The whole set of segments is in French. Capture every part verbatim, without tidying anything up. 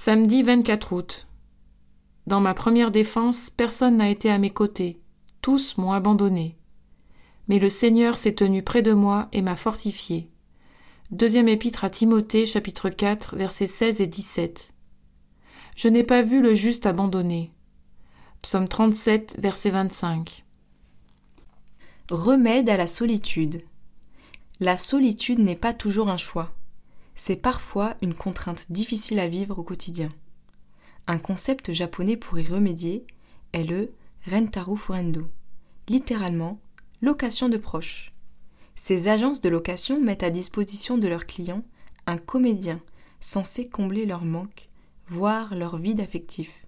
Samedi vingt-quatre août. Dans ma première défense, personne n'a été à mes côtés. Tous m'ont abandonné. Mais le Seigneur s'est tenu près de moi et m'a fortifié. Deuxième épître à Timothée, chapitre quatre, versets seize et dix-sept. Je n'ai pas vu le juste abandonné. Psaume trente-sept, verset vingt-cinq. Remède à la solitude. La solitude n'est pas toujours un choix. C'est parfois une contrainte difficile à vivre au quotidien. Un concept japonais pour y remédier est le rentaru furendo, littéralement location de proches. Ces agences de location mettent à disposition de leurs clients un comédien censé combler leur manque, voire leur vide affectif.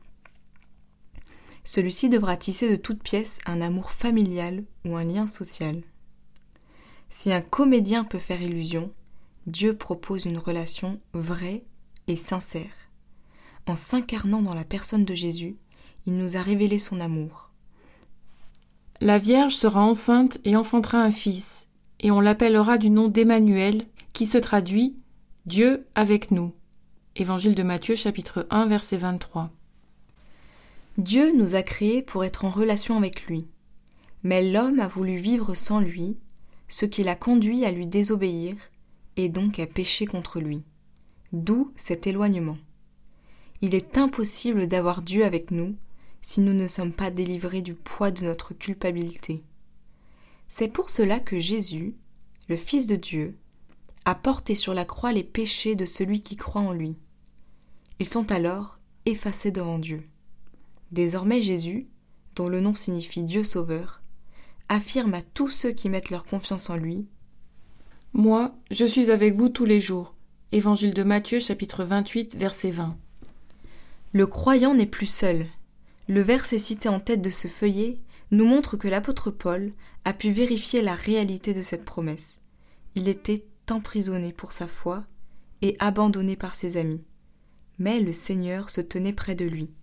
Celui-ci devra tisser de toutes pièces un amour familial ou un lien social. Si un comédien peut faire illusion, Dieu propose une relation vraie et sincère. En s'incarnant dans la personne de Jésus, il nous a révélé son amour. La Vierge sera enceinte et enfantera un fils, et on l'appellera du nom d'Emmanuel, qui se traduit « Dieu avec nous ». Évangile de Matthieu, chapitre un, verset vingt-trois. Dieu nous a créés pour être en relation avec lui, mais l'homme a voulu vivre sans lui, ce qui l'a conduit à lui désobéir et donc à pécher contre lui. D'où cet éloignement. Il est impossible d'avoir Dieu avec nous si nous ne sommes pas délivrés du poids de notre culpabilité. C'est pour cela que Jésus, le Fils de Dieu, a porté sur la croix les péchés de celui qui croit en lui. Ils sont alors effacés devant Dieu. Désormais Jésus, dont le nom signifie Dieu sauveur, affirme à tous ceux qui mettent leur confiance en lui: « Moi, je suis avec vous tous les jours. » Évangile de Matthieu, chapitre vingt-huit, verset vingt. Le croyant n'est plus seul. Le verset cité en tête de ce feuillet nous montre que l'apôtre Paul a pu vérifier la réalité de cette promesse. Il était emprisonné pour sa foi et abandonné par ses amis. Mais le Seigneur se tenait près de lui.